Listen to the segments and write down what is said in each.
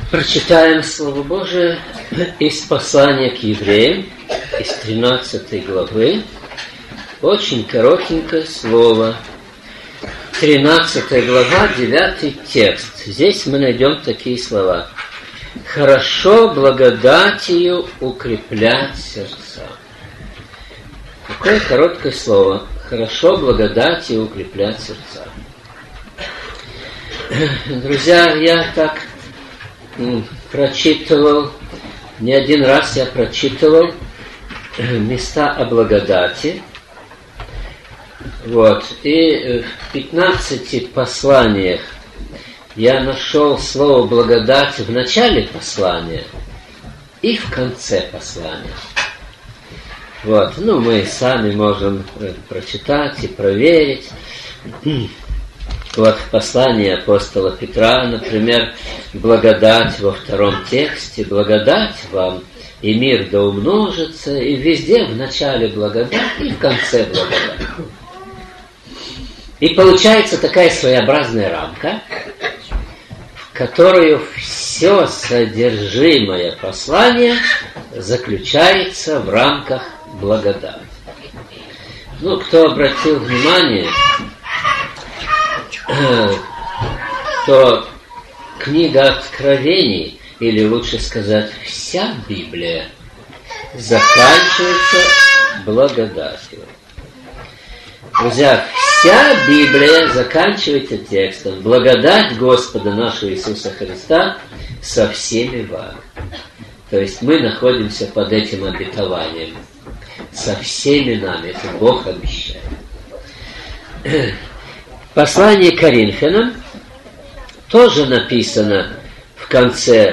Прочитаем Слово Божие из послания к евреям, из 13 главы. Очень коротенькое слово. 13 глава, 9 текст. Здесь мы найдем такие слова. «Хорошо благодатью укреплять сердца». Такое короткое слово. «Хорошо благодатью укреплять сердца». Друзья, я так прочитывал, не один раз я прочитывал места о благодати. Вот. И в 15 посланиях я нашел слово благодать в начале послания и в конце послания. Вот. Мы сами можем прочитать и проверить. Вот в послании апостола Петра, например, благодать во 2 тексте, благодать вам, и мир да умножится, и везде в начале благодать, и в конце благодать. И получается такая своеобразная рамка, в которую все содержимое послания заключается в рамках благодати. Кто обратил внимание, то книга Откровений, или лучше сказать, вся Библия, заканчивается благодатью. Друзья, вся Библия заканчивается текстом: «Благодать Господа нашего Иисуса Христа со всеми вами». То есть мы находимся под этим обетованием. Со всеми нами. Это Бог обещает. Послание к Коринфянам тоже написано в конце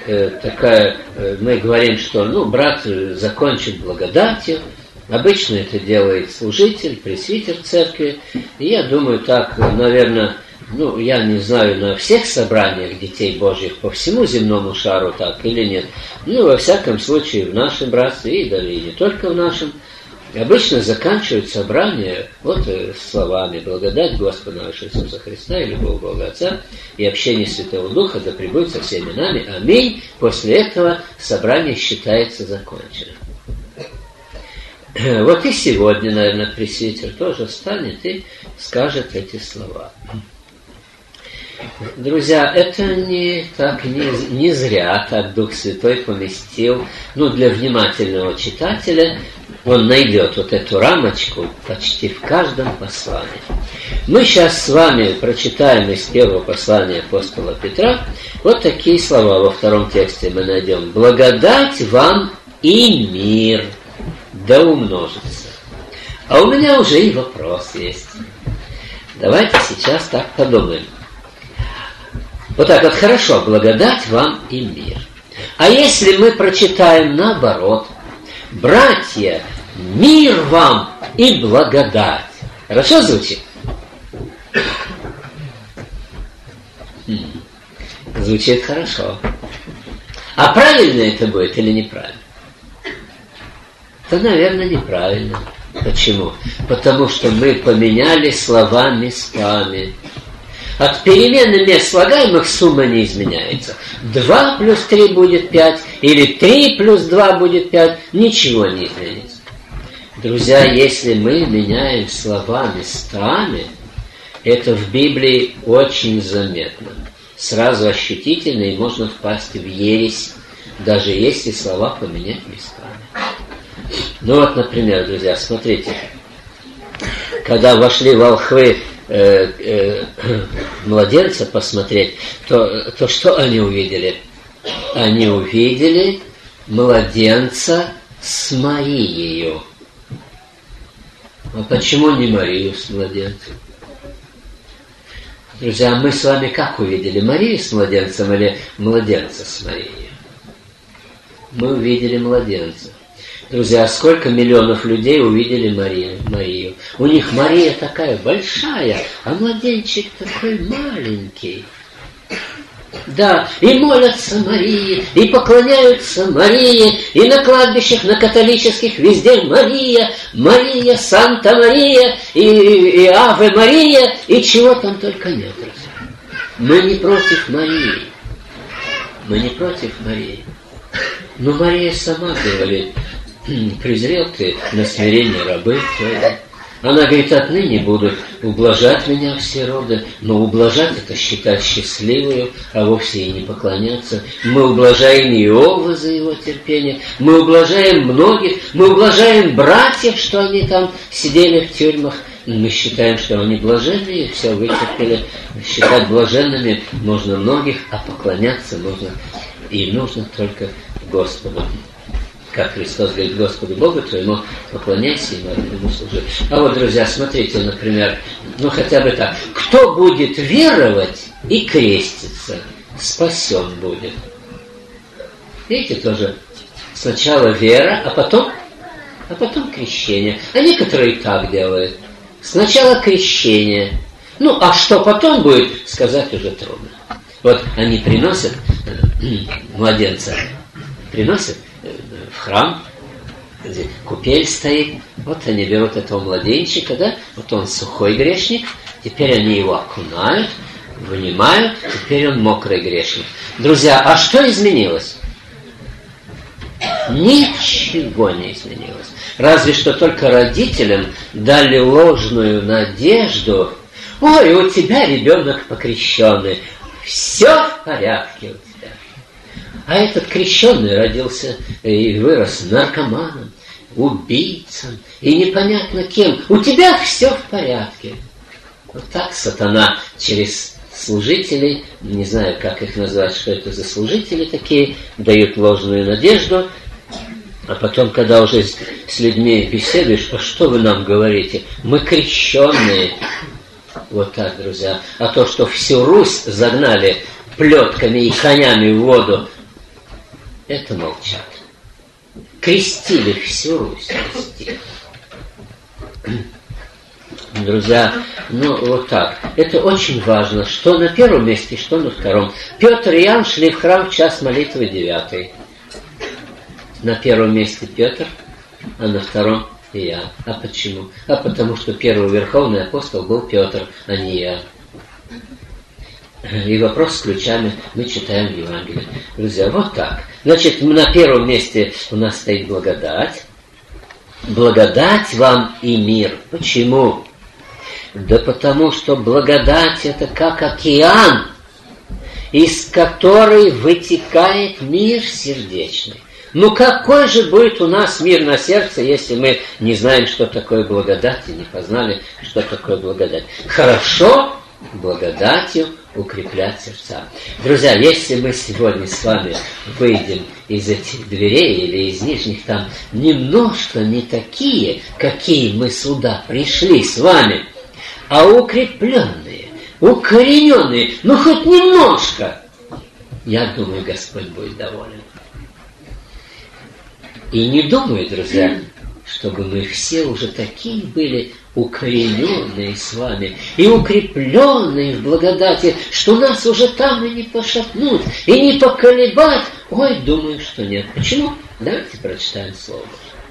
мы говорим, что брат закончит благодатью. Обычно это делает служитель, пресвитер церкви. И я думаю, так, наверное, я не знаю, на всех собраниях детей Божьих по всему земному шару так или нет. Во всяком случае, в нашем братстве, и даже и не только в нашем, обычно заканчивают собрание словами: «Благодать Господа нашего Иисуса Христа и любовь Бога Отца и общение Святого Духа да пребудет со всеми нами. Аминь». После этого собрание считается законченным. И сегодня, наверное, пресвитер тоже встанет и скажет эти слова. Друзья, это не зря так Дух Святой поместил. Для внимательного читателя он найдет эту рамочку почти в каждом послании. Мы сейчас с вами прочитаем из первого послания апостола Петра такие слова. Во 2 тексте мы найдем: «Благодать вам и мир да умножится». А у меня уже и вопрос есть. Давайте сейчас так подумаем. Хорошо, благодать вам и мир. А если мы прочитаем наоборот: «Братья, мир вам и благодать». Хорошо звучит? Звучит хорошо. А правильно это будет или неправильно? Это, наверное, неправильно. Почему? Потому что мы поменяли слова местами. От перемены мест слагаемых сумма не изменяется. 2 плюс 3 будет 5, или 3 плюс 2 будет 5, ничего не изменится. Друзья, если мы меняем слова местами, это в Библии очень заметно. Сразу ощутительно, и можно впасть в ересь, даже если слова поменять местами. Например, друзья, смотрите. Когда вошли волхвы младенца посмотреть, то что они увидели? Они увидели младенца с Марией. А почему не Марию с младенцем? Друзья, мы с вами как увидели? Марию с младенцем или младенца с Марией? Мы увидели младенца. Друзья, сколько миллионов людей увидели Марию? У них Мария такая большая, а младенчик такой маленький. Да, и молятся Марии, и поклоняются Марии, и на кладбищах, на католических везде Мария, Мария, Санта Мария, и Аве Мария, и чего там только нет, друзья. Мы не против Марии. Мы не против Марии. Но Мария сама говорит: презрел ты на смирение рабы твоей. Она говорит: отныне будут ублажать меня все роды, но ублажать это считать счастливую, а вовсе и не поклоняться. Мы ублажаем Иова за его терпение, мы ублажаем многих, мы ублажаем братьев, что они там сидели в тюрьмах. Мы считаем, что они блаженные, все вытерпели. Считать блаженными можно многих, а поклоняться можно и нужно только Господу. Как Христос говорит: Господу Богу твоему поклоняйся и ему служи. А вот, друзья, смотрите, например, хотя бы так. Кто будет веровать и креститься, спасен будет. Видите, тоже сначала вера, а потом крещение. А некоторые так делают. Сначала крещение. А что потом будет, сказать уже трудно. Вот они приносят младенца, приносят в храм, где купель стоит. Вот они берут этого младенчика, да, вот он сухой грешник, теперь они его окунают, вынимают, теперь он мокрый грешник. Друзья, а что изменилось? Ничего не изменилось. Разве что только родителям дали ложную надежду. Ой, у тебя ребенок покрещенный, все в порядке у тебя. А этот крещенный родился и вырос наркоманом, убийцем и непонятно кем. У тебя все в порядке. Вот так сатана через служителей, не знаю, как их назвать, что это за служители такие, дают ложную надежду. А потом, когда уже с людьми беседуешь: а что вы нам говорите? Мы крещенные. Вот так, друзья. А то, что всю Русь загнали плетками и конями в воду, это молчат. Крестили всю Русь. Крестили. Друзья, вот так. Это очень важно, что на первом месте, что на втором. Петр и Иоанн шли в храм в час молитвы 9. На первом месте Петр, а на втором Иоанн. А почему? А потому что первый верховный апостол был Петр, а не Иоанн. И вопрос с ключами мы читаем в Евангелии. Друзья, вот так. Значит, на первом месте у нас стоит благодать. Благодать вам и мир. Почему? Да потому что благодать — это как океан, из которой вытекает мир сердечный. Какой же будет у нас мир на сердце, если мы не знаем, что такое благодать, и не познали, что такое благодать? Хорошо благодатью укреплять сердца. Друзья, если мы сегодня с вами выйдем из этих дверей или из нижних, там немножко не такие, какие мы сюда пришли с вами, а укрепленные, укорененные, хоть немножко, я думаю, Господь будет доволен. И не думаю, друзья, чтобы мы все уже такие были укорененные с вами и укрепленные в благодати, что нас уже там и не пошатнуть, и не поколебать. Ой, думаю, что нет. Почему? Давайте прочитаем слово.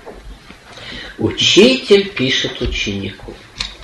Учитель пишет ученику.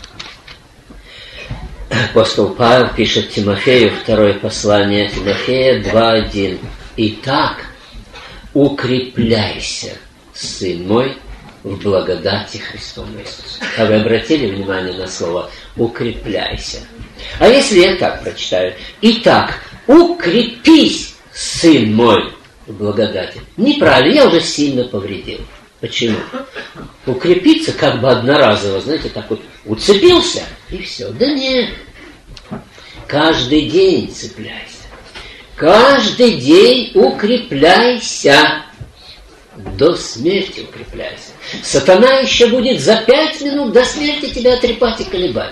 Апостол Павел пишет Тимофею, второе послание Тимофея 2:1. Итак, укрепляйся, сын мой, в благодати Христовой Иисуса. А вы обратили внимание на слово «укрепляйся»? А если я так прочитаю? Итак, укрепись, сын мой, в благодати. Неправильно, я уже сильно повредил. Почему? Укрепиться как бы одноразово, знаете, так вот уцепился и все. Да нет. Каждый день цепляйся. Каждый день укрепляйся. До смерти укрепляйся. Сатана еще будет за 5 минут до смерти тебя трепать и колебать.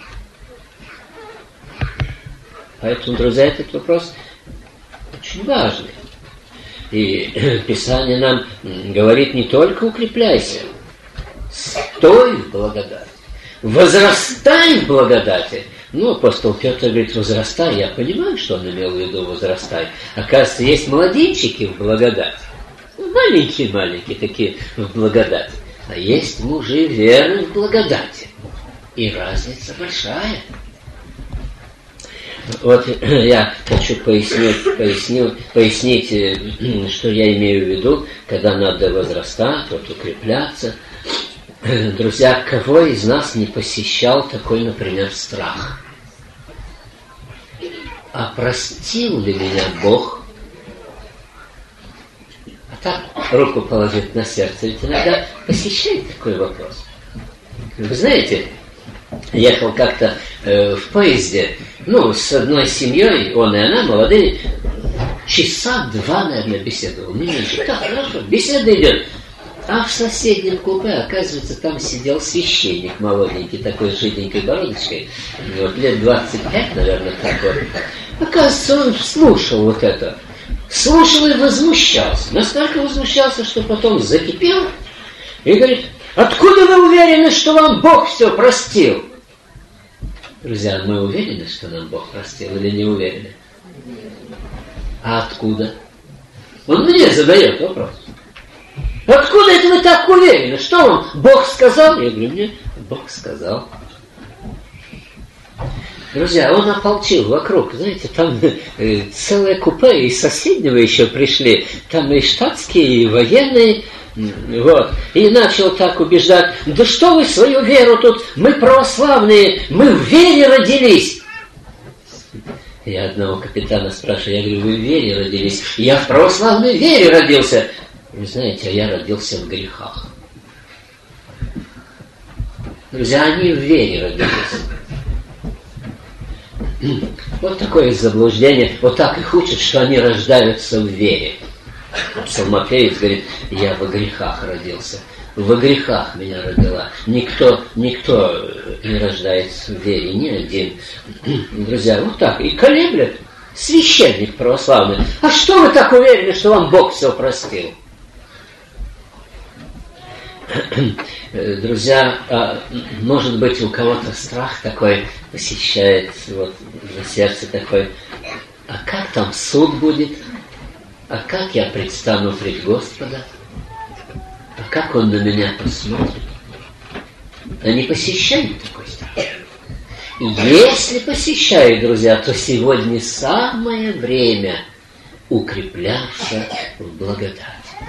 Поэтому, друзья, этот вопрос очень важный. И Писание нам говорит не только укрепляйся, стой в благодати, возрастай в благодати. Апостол Петр говорит, возрастай. Я понимаю, что он имел в виду возрастай. Оказывается, есть младенчики в благодати. Маленькие-маленькие такие в благодати. А есть мужи веры в благодати. И разница большая. Вот я хочу пояснить, что я имею в виду, когда надо возрастать, вот укрепляться. Друзья, кого из нас не посещал такой, например, страх? А простил ли меня Бог? А так руку положить на сердце, ведь иногда посещает такой вопрос. Вы знаете, ехал как-то в поезде, с одной семьей, он и она, молодые, часа 2, наверное, беседовал. Не меньше. Так, хорошо, беседа идет. А в соседнем купе, оказывается, там сидел священник молоденький, такой с жиденькой бородочкой, лет 25, наверное, так вот. Оказывается, он слушал вот это. Слушал и возмущался. Настолько возмущался, что потом закипел и говорит: откуда вы уверены, что вам Бог все простил? Друзья, мы уверены, что нам Бог простил, или не уверены? А откуда? Он мне задает вопрос. Откуда это вы так уверены? Что вам Бог сказал? Я говорю: мне Бог сказал. Друзья, он ополчил вокруг, знаете, там целое купе, и соседнего еще пришли, там и штатские, и военные, вот, и начал так убеждать: да что вы свою веру тут, мы православные, мы в вере родились. Я одного капитана спрашиваю, я говорю: вы в вере родились? Я в православной вере родился. Вы знаете, а я родился в грехах. Друзья, они в вере родились. Вот такое заблуждение. Вот так их учат, что они рождаются в вере. Псалмопевец говорит: я во грехах родился. Во грехах меня родила. Никто не рождается в вере, ни один. Друзья, вот так. И колеблет священник православный. А что вы так уверены, что вам Бог все простил? Друзья, может быть, у кого-то страх такой посещает, вот, на сердце такой: а как там суд будет? А как я предстану пред Господа? А как Он на меня посмотрит? А не посещает такой страх? Если посещает, друзья, то сегодня самое время укрепляться в благодати.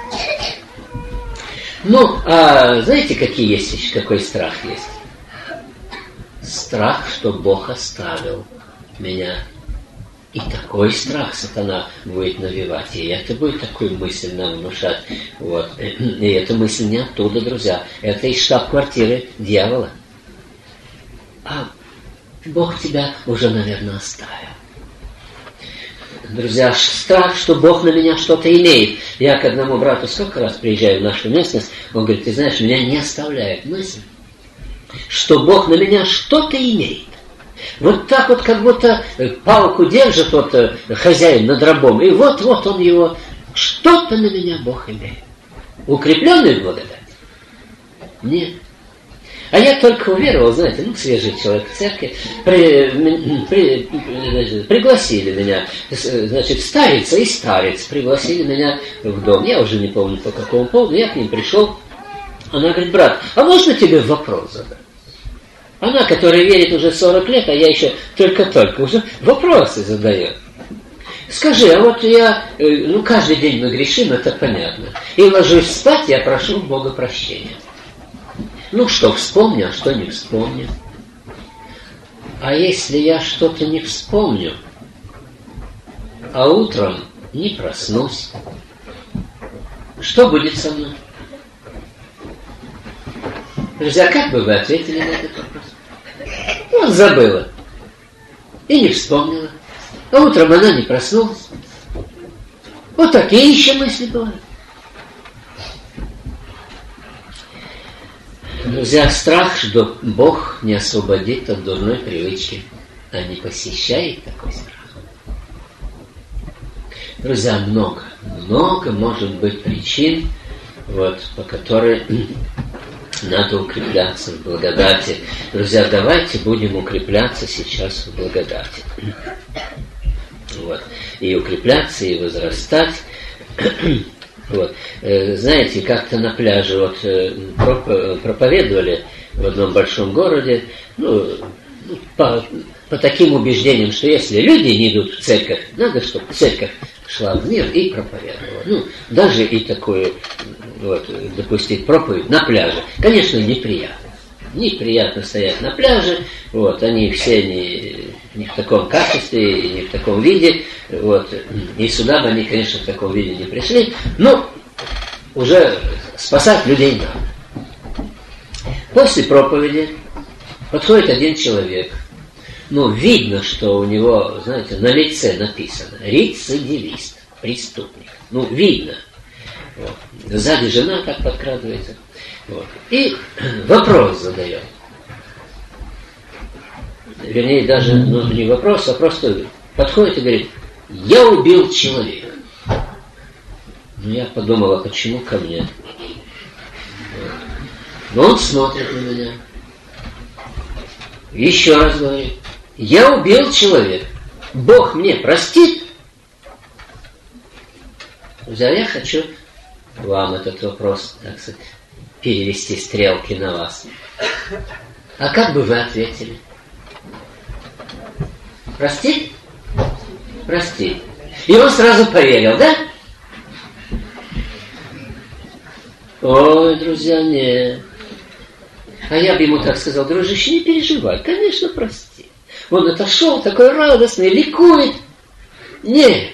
А знаете, какой страх есть? Страх, что Бог оставил меня. И такой страх сатана будет навевать. И это будет такую мысль нам внушать. Вот. И эта мысль не оттуда, друзья. Это из штаб-квартиры дьявола. А Бог тебя уже, наверное, оставил. Друзья, страх, что Бог на меня что-то имеет. Я к одному брату сколько раз приезжаю в нашу местность, он говорит: ты знаешь, меня не оставляет мысль, что Бог на меня что-то имеет. Вот так вот, как будто палку держит хозяин над рабом, и вот он его, что-то на меня Бог имеет. Укрепленный в благодати? Нет. А я только уверовал, знаете, свежий человек в церкви, пригласили меня, значит, старица и старец пригласили меня в дом. Я уже не помню по какому поводу, я к ним пришел. Она говорит: брат, а можно тебе вопрос задать? Она, которая верит уже 40 лет, а я еще только-только, уже вопросы задает. Скажи, а вот я, каждый день мы грешим, это понятно. И ложусь спать, я прошу Бога прощения. Что вспомню, а что не вспомню. А если я что-то не вспомню, а утром не проснусь, что будет со мной? Друзья, как бы вы ответили на этот вопрос? Вот забыла. И не вспомнила. А утром она не проснулась. Вот такие еще мысли бывают. Друзья, страх, что Бог не освободит от дурной привычки, а не посещает такой страх. Друзья, много может быть причин, по которой надо укрепляться в благодати. Друзья, давайте будем укрепляться сейчас в благодати. И укрепляться, и возрастать. Знаете, как-то на пляже проповедовали в одном большом городе, по таким убеждениям, что если люди не идут в церковь, надо, чтобы церковь шла в мир и проповедовала. Ну, даже и такую, вот, допустить проповедь на пляже. Конечно, неприятно. Неприятно стоять на пляже, вот, они все не в таком качестве, не в таком виде, вот, и сюда бы они, конечно, в таком виде не пришли, но уже спасать людей надо. После проповеди подходит один человек, ну, видно, что у него, знаете, на лице написано рецидивист, преступник, ну, видно, вот. Сзади жена так подкрадывается. Вот. И вопрос задает. Вернее, даже не вопрос, а просто подходит и говорит: я убил человека. Ну, я подумала, почему ко мне? Вот. Но он смотрит на меня. Еще раз говорит: я убил человека. Бог мне простит? Я хочу вам этот вопрос, так сказать, перевести стрелки на вас. А как бы вы ответили? Простит? Простит. И он сразу поверил, да? Ой, друзья, нет. А я бы ему так сказал: дружище, не переживай, конечно, прости. Он отошел такой радостный, ликует. Нет.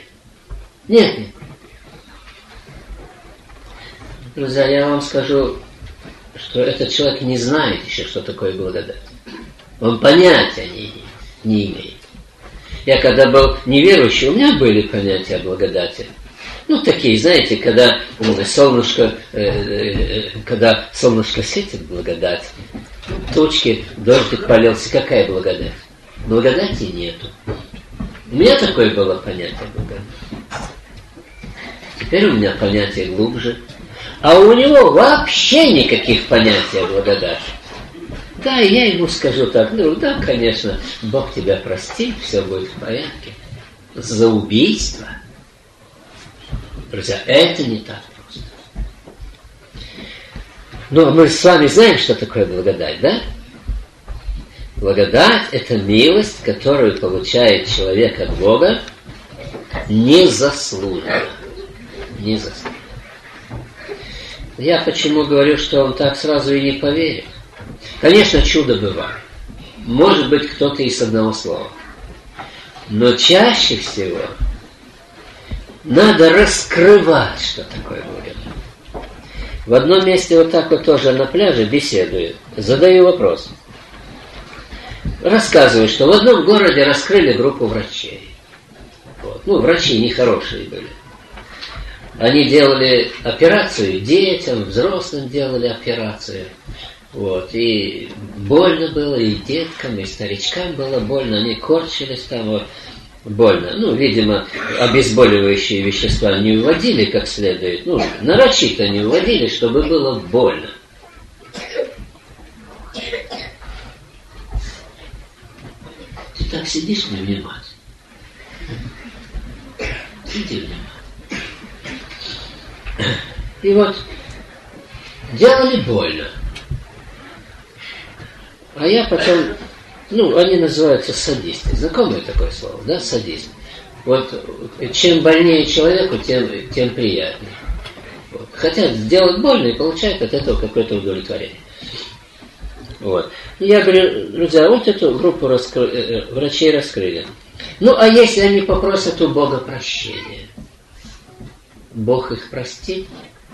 Друзья, я вам скажу, что этот человек не знает еще, что такое благодать. Он понятия не имеет. Я когда был неверующий, у меня были понятия о благодати. Ну, такие, знаете, когда солнышко светит, благодать. Тучки, дождик полился, какая благодать? Благодати нету. У меня такое было понятие благодати. Теперь у меня понятие глубже. А у него вообще никаких понятий о благодати. Да, и я ему скажу так: ну да, конечно, Бог тебя простит, все будет в порядке. За убийство. Друзья, это не так просто. Но мы с вами знаем, что такое благодать, да? Благодать – это милость, которую получает человек от Бога незаслуженно. Незаслуженно. Я почему говорю, что он так сразу и не поверит? Конечно, чудо бывает. Может быть, кто-то и с одного слова. Но чаще всего надо раскрывать, что такое благодать. В одном месте вот так вот тоже на пляже беседую. Задаю вопрос. Рассказываю, что в одном городе раскрыли группу врачей. Вот. Ну, врачи нехорошие были. Они делали операцию детям, взрослым делали операцию. Вот. И больно было и деткам, и старичкам было больно. Они корчились там, вот, больно. Ну, видимо, обезболивающие вещества не вводили как следует. Ну, нарочито не вводили, чтобы было больно. Ты так сидишь невнимательно. Сиди внимательно. И вот делали больно. А я потом, ну, они называются садисты. Знакомое такое слово, да, садист. Вот чем больнее человеку, тем приятнее. Вот. Хотят сделать больно и получают от этого какое-то удовлетворение. Вот. И я говорю: друзья, вот эту группу врачей раскрыли. Ну, а если они попросят у Бога прощения? Бог их простит?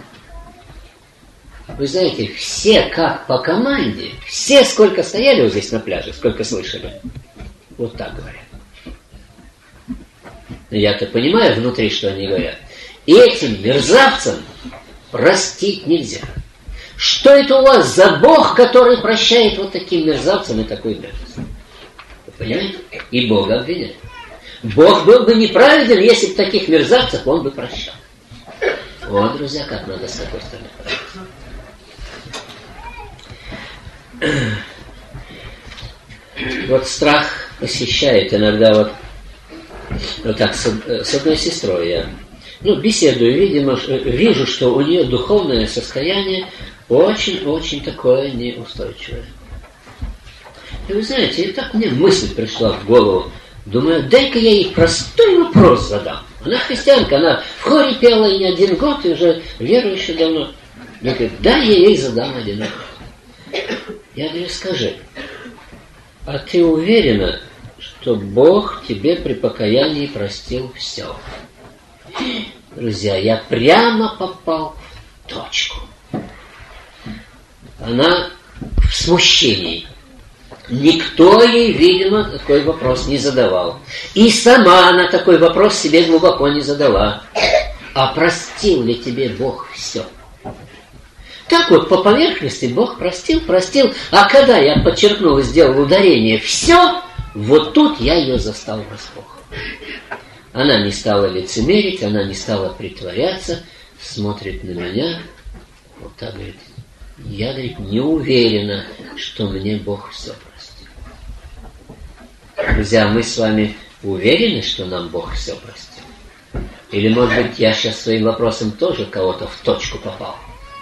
Вы знаете, все как по команде, все сколько стояли вот здесь на пляже, сколько слышали, вот так говорят. Я-то понимаю внутри, что они говорят. И этим мерзавцам простить нельзя. Что это у вас за Бог, который прощает вот таким мерзавцам и такой мерзость? Вы понимаете? И Бога обвиняет. Бог был бы неправеден, если бы таких мерзавцев он бы прощал. Вот, друзья, как надо с такой стороны править. Вот страх посещает иногда вот так с одной сестрой я беседую, видимо, вижу, что у нее духовное состояние очень-очень такое неустойчивое. И вы знаете, и так мне мысль пришла в голову. Думаю, дай-ка я ей простой вопрос задам. Она христианка, она в хоре пела и не один год, и уже верующая давно. Я говорю, да, я ей задам один вопрос. Я говорю, скажи, а ты уверена, что Бог тебе при покаянии простил все? Друзья, я прямо попал в точку. Она в смущении. Никто ей, видимо, такой вопрос не задавал. И сама она такой вопрос себе глубоко не задала. А простил ли тебе Бог все? Так вот, по поверхности Бог простил. А когда я подчеркнул и сделал ударение «все», вот тут я ее застал врасплох. Она не стала лицемерить, она не стала притворяться, смотрит на меня, вот так говорит, я, говорит, не уверена, что мне Бог все простил. Друзья, мы с вами уверены, что нам Бог все простил? Или, может быть, я сейчас своим вопросом тоже кого-то в точку попал?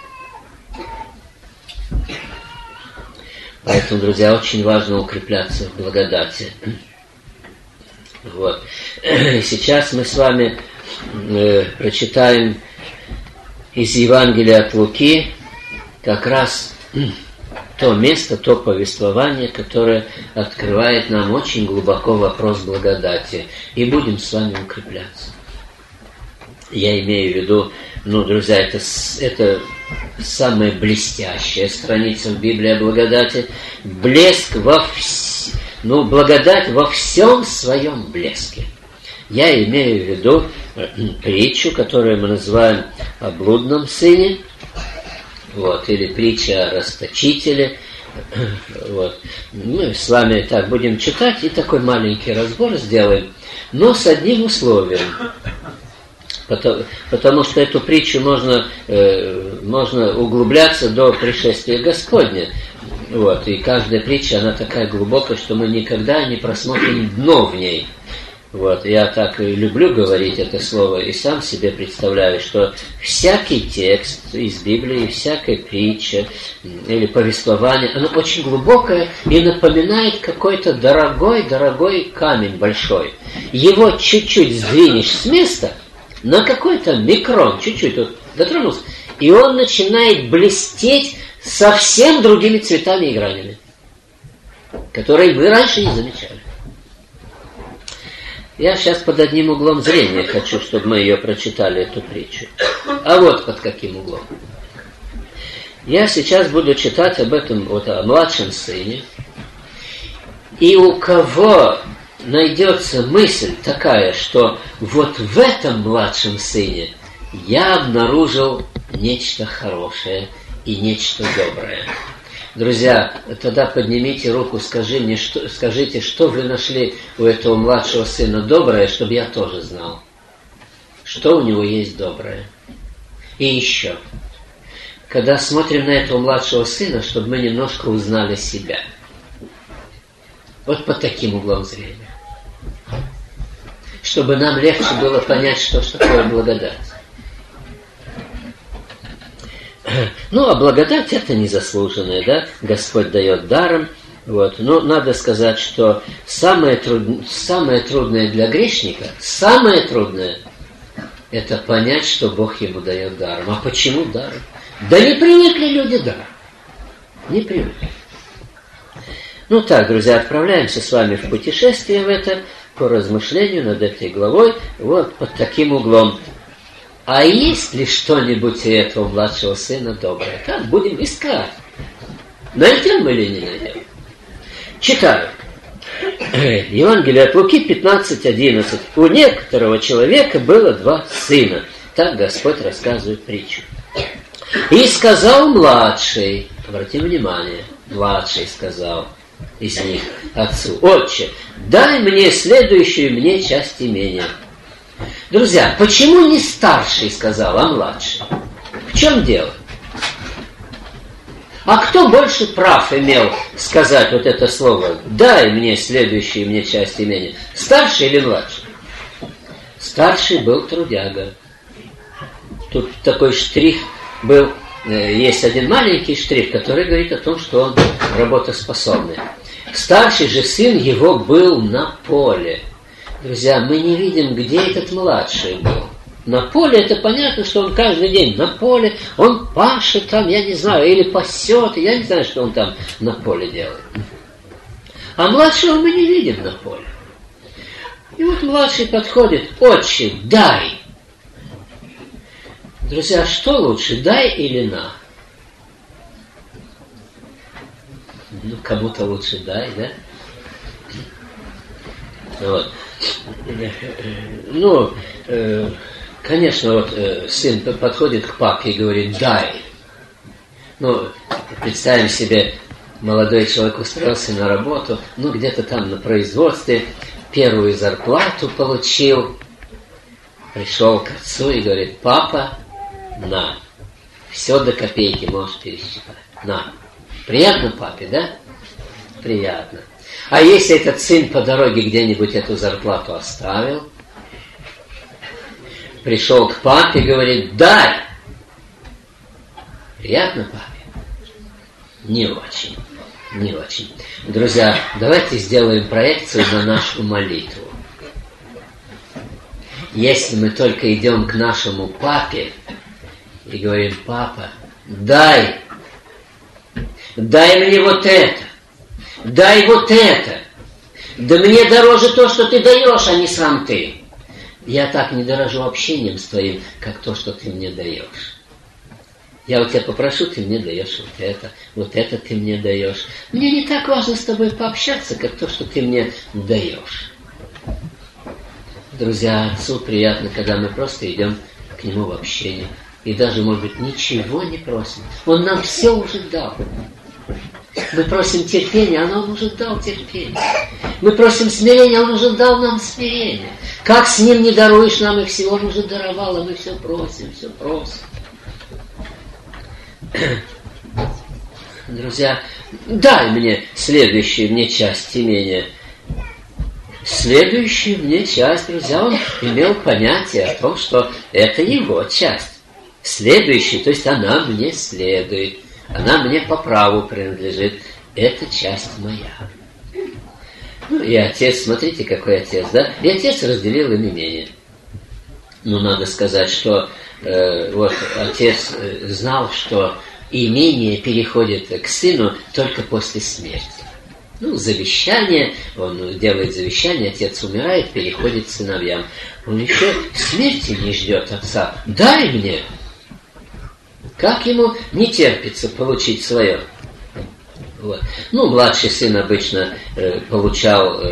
Поэтому, друзья, очень важно укрепляться в благодати. Вот. Сейчас мы с вами прочитаем из Евангелия от Луки как раз то место, то повествование, которое открывает нам очень глубоко вопрос благодати. И будем с вами укрепляться. Я имею в виду, друзья, это самая блестящая страница в Библии о благодати. Блеск благодать во всем своем блеске. Я имею в виду притчу, которую мы называем о блудном сыне, вот, или притча о расточителе. Вот. Мы с вами так будем читать и такой маленький разбор сделаем, но с одним условием. Потому что эту притчу можно углубляться до пришествия Господня. Вот. И каждая притча, она такая глубокая, что мы никогда не просмотрим дно в ней. Вот. Я так и люблю говорить это слово, и сам себе представляю, что всякий текст из Библии, всякая притча или повествование, оно очень глубокое и напоминает какой-то дорогой камень большой. Его чуть-чуть сдвинешь с места, на какой-то микрон, чуть-чуть вот дотронулся, и он начинает блестеть совсем другими цветами и гранями, которые вы раньше не замечали. Я сейчас под одним углом зрения хочу, чтобы мы ее прочитали, эту притчу. А вот под каким углом. Я сейчас буду читать об этом, вот о младшем сыне. И у кого найдется мысль такая, что вот в этом младшем сыне я обнаружил нечто хорошее и нечто доброе. Друзья, тогда поднимите руку, скажите, что вы нашли у этого младшего сына доброе, чтобы я тоже знал. Что у него есть доброе. И еще, когда смотрим на этого младшего сына, чтобы мы немножко узнали себя. Вот под таким углом зрения. Чтобы нам легче было понять, что такое благодать. А благодать это незаслуженное, да? Господь дает даром. Вот. Но надо сказать, что самое трудное для грешника, самое трудное, это понять, что Бог ему дает даром. А почему даром? Да не привыкли люди даром. Не привыкли. Так, друзья, отправляемся с вами в путешествие в это, по размышлению над этой главой, вот под таким углом. А есть ли что-нибудь у этого младшего сына доброе? Как будем искать? Найдем или не найдем? Читаю. Евангелие от Луки 15:11. У некоторого человека было 2 сына. Так Господь рассказывает притчу. И сказал младший, обратим внимание, младший сказал из них отцу: «Отче, дай мне следующую мне часть имения». Друзья, почему не старший сказал, а младший? В чем дело? А кто больше прав имел сказать вот это слово «дай мне следующую мне часть имения»? Старший или младший? Старший был трудяга. Тут такой штрих был, есть один маленький штрих, который говорит о том, что он работоспособный. Старший же сын его был на поле. Друзья, мы не видим, где этот младший был. На поле это понятно, что он каждый день на поле, он пашет там, я не знаю, или пасет, я не знаю, что он там на поле делает. А младшего мы не видим на поле. И вот младший подходит: отче, дай. Друзья, что лучше, дай или на? Ну, кому-то лучше дай, да? Вот. Ну, конечно, вот сын подходит к папе и говорит: дай. Ну, представим себе, молодой человек устроился на работу, ну, где-то там на производстве, первую зарплату получил, пришел к отцу и говорит: папа, на, все до копейки можешь пересчитать, на. Приятно папе, да? Приятно. А если этот сын по дороге где-нибудь эту зарплату оставил, пришел к папе и говорит: дай. Приятно папе? Не очень. Не очень. Друзья, давайте сделаем проекцию на нашу молитву. Если мы только идем к нашему папе и говорим: папа, дай мне вот это, дай вот это, да мне дороже то, что ты даешь, а не сам ты. Я так не дорожу общением с твоим, как то, что ты мне даешь. Я у тебя попрошу, ты мне даешь вот это ты мне даешь. Мне не так важно с тобой пообщаться, как то, что ты мне даешь. Друзья, отцу приятно, когда мы просто идем к нему в общение. И даже, может быть, ничего не просим. Он нам все уже дал. Мы просим терпения, а он уже дал терпение. Мы просим смирения, он уже дал нам смирение. Как с ним не даруешь нам их всего, он уже даровал, а мы все просим, все просим. Друзья, дай мне следующую мне часть имения. Следующую мне часть, друзья, он имел понятие о том, что это его часть. Следующая, то есть она мне следует. Она мне по праву принадлежит. Это часть моя. Ну и отец, смотрите, какой отец, да? И отец разделил им имение. Ну, надо сказать, что вот отец знал, что имение переходит к сыну только после смерти. Ну, завещание, он делает завещание, отец умирает, переходит к сыновьям. Он еще смерти не ждет отца. Дай мне! Как ему не терпится получить свое? Вот. Ну, младший сын обычно получал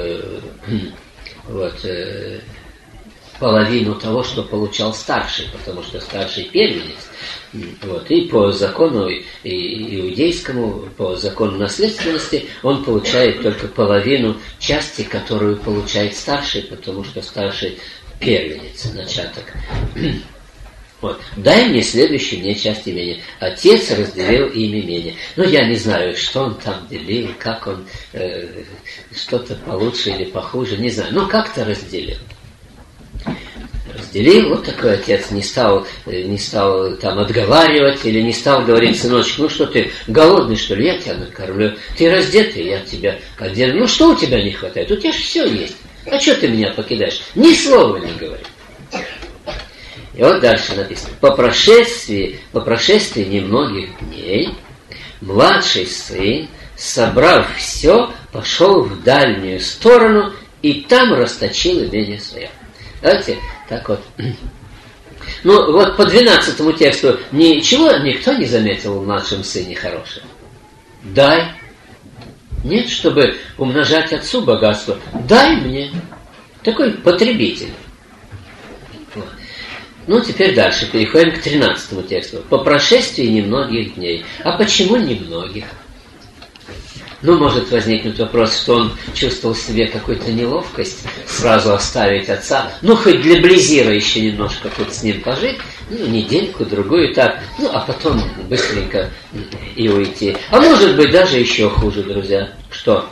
половину того, что получал старший, потому что старший первенец. Вот. И по закону иудейскому, по закону наследственности, он получает только половину части, которую получает старший, потому что старший первенец, начаток. Вот. Дай мне следующую мне часть имения. Отец разделил им имение. Но я не знаю, что он там делил, как он что-то получше или похуже, не знаю. Но как-то разделил. Разделил, вот такой отец, не стал там отговаривать или не стал говорить: сыночек, ну что ты, голодный что ли, я тебя накормлю, ты раздетый, я тебя одену, ну что у тебя не хватает, у тебя же все есть, а что ты меня покидаешь, ни слова не говори. И вот дальше написано: по прошествии немногих дней младший сын, собрав все, пошел в дальнюю сторону и там расточил имение свое. Давайте так вот. Ну вот по 12 тексту ничего никто не заметил в младшем сыне хорошего. Дай. Нет, чтобы умножать отцу богатство. Дай мне. Такой потребитель. Вот. Ну, теперь дальше. Переходим к 13 тексту. По прошествии немногих дней. А почему немногих? Ну, может возникнуть вопрос, что он чувствовал в себе какую-то неловкость сразу оставить отца. Ну, хоть для Близира еще немножко хоть с ним пожить. Ну, недельку, другую так. Ну, а потом быстренько и уйти. А может быть, даже еще хуже, друзья. Что?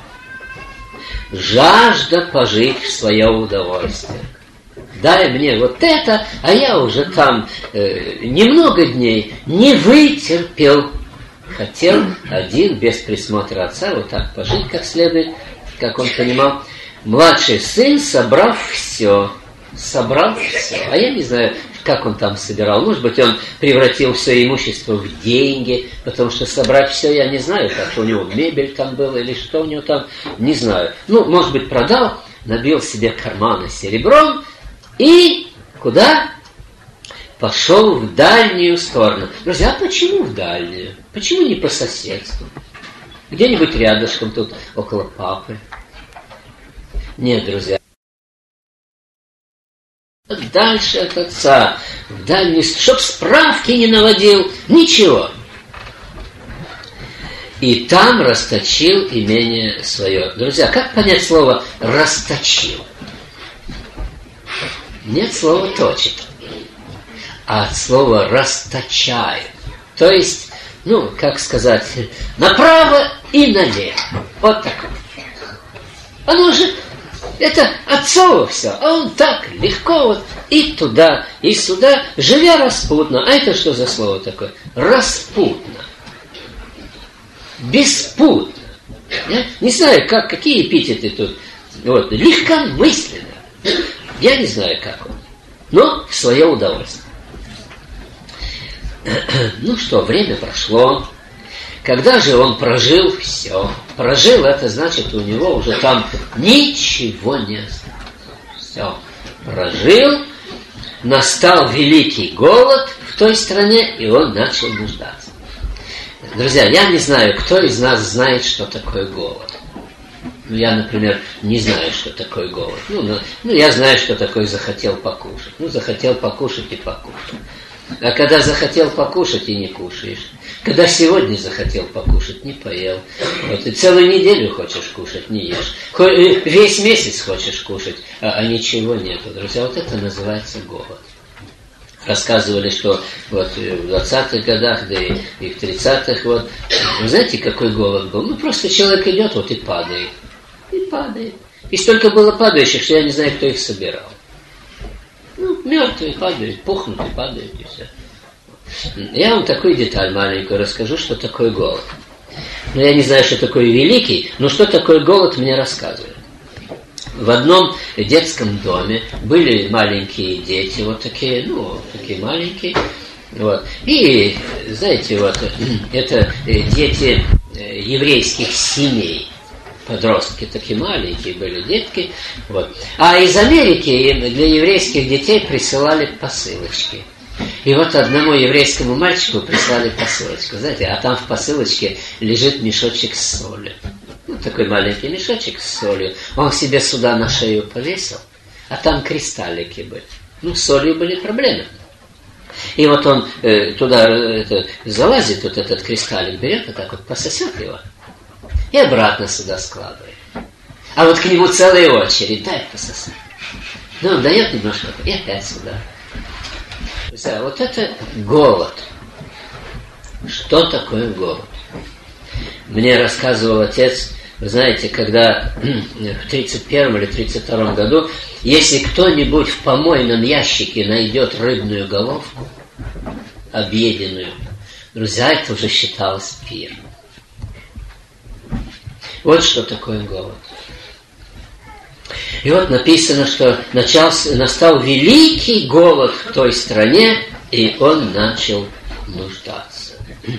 Жажда пожить в свое удовольствие. Дай мне вот это, а я уже там немного дней не вытерпел. хотел один, без присмотра отца, вот так пожить как следует, как он понимал. Младший сын, собрав все. А я не знаю, как он там собирал. Может быть, он превратил все имущество в деньги, потому что собрать все я не знаю, как у него мебель там была или что у него там, не знаю. Ну, может быть, продал, набил себе карманы серебром и куда? Пошел в дальнюю сторону. Друзья, а почему в дальнюю? Почему не по соседству? Где-нибудь рядышком тут, около папы? Нет, друзья. Дальше от отца, в дальнюю, чтоб справки не наводил, ничего. И там расточил имение свое. Друзья, как понять слово «расточил»? Нет слова «точит», а от слова «расточает». То есть, ну, как сказать, направо и налево. Вот так. Оно же, это отцово все, а он так легко вот и туда, и сюда, живя распутно. А это что за слово такое? Распутно. Беспутно. Я не знаю, какие эпитеты тут. Вот, легкомысленно. Я не знаю, как он. Но в свое удовольствие. Ну что, время прошло. Когда же он прожил все? Прожил, это значит, у него уже там ничего не осталось. Все. Прожил, настал великий голод в той стране, и он начал нуждаться. Друзья, я не знаю, кто из нас знает, что такое голод. Ну, я, например, не знаю, что такое голод. Ну, я знаю, что такое захотел покушать. Ну, захотел покушать и покушал. А когда захотел покушать и не кушаешь. Когда сегодня захотел покушать, не поел. Вот, и целую неделю хочешь кушать, не ешь. Весь месяц хочешь кушать, а ничего нету. Друзья, вот это называется голод. Рассказывали, что вот в 20-х годах, да и в 30-х, вот, вы знаете, какой голод был? Ну, просто человек идет вот и падает. И падает. И столько было падающих, что я не знаю, кто их собирал. Ну, мертвые падают, пухнут и падают, и все. Я вам такую деталь маленькую расскажу, что такое голод. Но я не знаю, что такое великий, но что такое голод, мне рассказывают. В одном детском доме были маленькие дети, вот такие, ну, такие маленькие. Вот. И, знаете, вот, это дети еврейских семей. Подростки такие маленькие были, детки. Вот. А из Америки для еврейских детей присылали посылочки. И вот одному еврейскому мальчику прислали посылочку. Знаете, а там в посылочке лежит мешочек с солью. Ну, такой маленький мешочек с солью. Он себе сюда на шею повесил, а там кристаллики были. Ну, с солью были проблемы. И вот он туда залазит, вот этот кристаллик берет, вот так вот пососет его, и обратно сюда складывает. А вот к нему целая очередь, дай пососать. Ну, он дает немножко, и опять сюда. Друзья, вот это голод. Что такое голод? Мне рассказывал отец, вы знаете, когда в 31 или 32 году, если кто-нибудь в помойном ящике найдет рыбную головку, объеденную, друзья, это уже считалось пир. Вот что такое голод. И вот написано, что настал великий голод в той стране, и он начал нуждаться.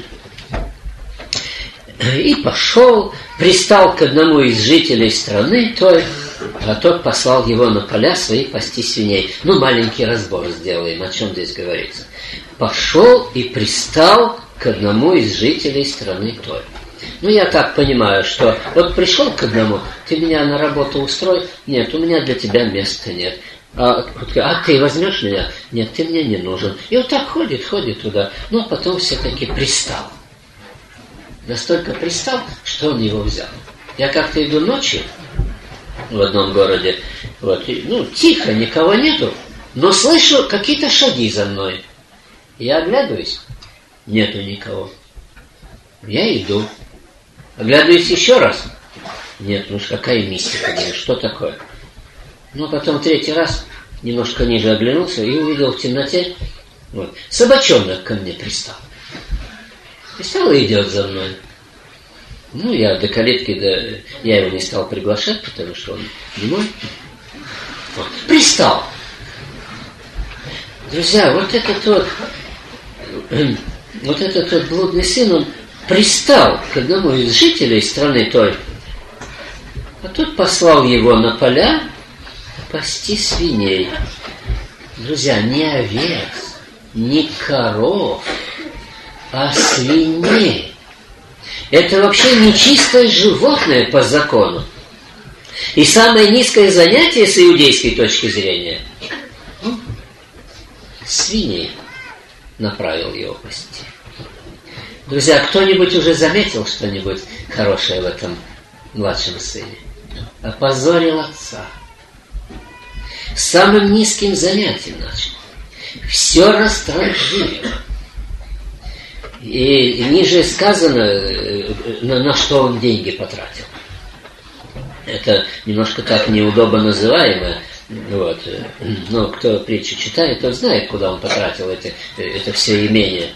И пошел, пристал к одному из жителей страны той, а тот послал его на поля свои пасти свиней. Ну, маленький разбор сделаем, о чем здесь говорится. Пошел и пристал к одному из жителей страны той. Ну, я так понимаю, что вот пришел к одному, ты меня на работу устрой? Нет, у меня для тебя места нет. А ты возьмешь меня? Нет, ты мне не нужен. И вот так ходит туда, но потом все-таки пристал. Настолько пристал, что он его взял. Я как-то иду ночью в одном городе, вот, и, ну, тихо, никого нету, но слышу какие-то шаги за мной. Я оглядываюсь, нету никого. Я иду. Оглядываюсь еще раз. Нет, ну уж какая мистика, что такое? Ну, потом третий раз немножко ниже оглянулся и увидел в темноте, вот, собачонок ко мне пристал. Пристал и идет за мной. Ну, я до калитки, я его не стал приглашать, потому что он не мой. Вот. Пристал. Друзья, вот этот вот блудный сын, он пристал к одному из жителей страны той, а тот послал его на поля пасти свиней. Друзья, не овец, не коров, а свиней. Это вообще нечистое животное по закону. И самое низкое занятие с иудейской точки зрения свиней направил его пасти. Друзья, кто-нибудь уже заметил что-нибудь хорошее в этом младшем сыне? Опозорил отца. Самым низким занятием начал. Все растранжирил. И ниже сказано, на что он деньги потратил. Это немножко так неудобно называемое. Вот. Но кто притчу читает, тот знает, куда он потратил это все имение.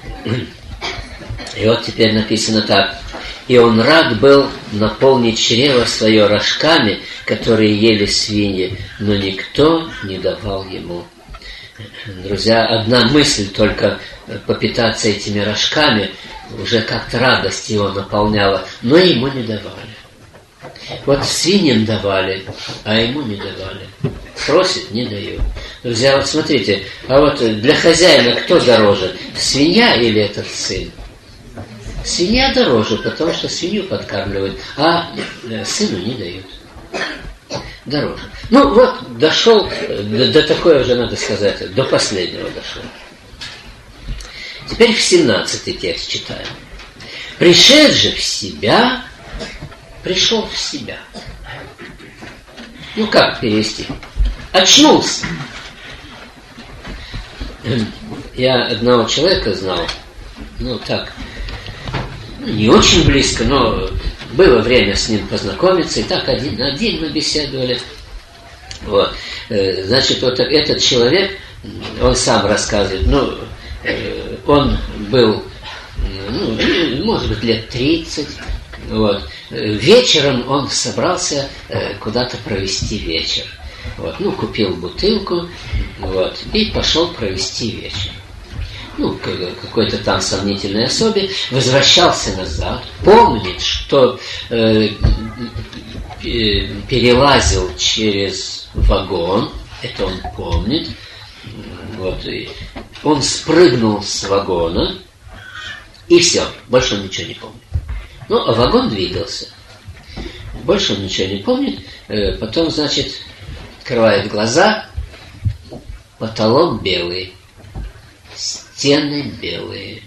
И вот теперь написано так. И он рад был наполнить чрево свое рожками, которые ели свиньи, но никто не давал ему. Друзья, одна мысль только попитаться этими рожками уже как-то радость его наполняла, но ему не давали. Вот свиньям давали, а ему не давали. Просит, не дают. Друзья, вот смотрите, а вот для хозяина кто дороже, свинья или этот сын? Свинья дороже, потому что свинью подкармливают, а сыну не дают. Дороже. Ну вот, дошел, до такой уже, надо сказать, до последнего дошел. Теперь в 17-й текст читаем. Пришед же в себя, пришел в себя. Ну как перевести? Очнулся. Я одного человека знал, ну так, не очень близко, но было время с ним познакомиться, и так один на один мы беседовали. Вот. Значит, вот этот человек, он сам рассказывает, он был, может быть, лет 30. Вот. Вечером он собрался куда-то провести вечер. Вот. Купил бутылку, вот, и пошел провести вечер. Какой-то там сомнительной особе, возвращался назад, помнит, что перелазил через вагон, это он помнит, вот, и он спрыгнул с вагона, и все, больше он ничего не помнит. А вагон двигался, больше он ничего не помнит, потом, значит, открывает глаза, потолок белый, стены белые,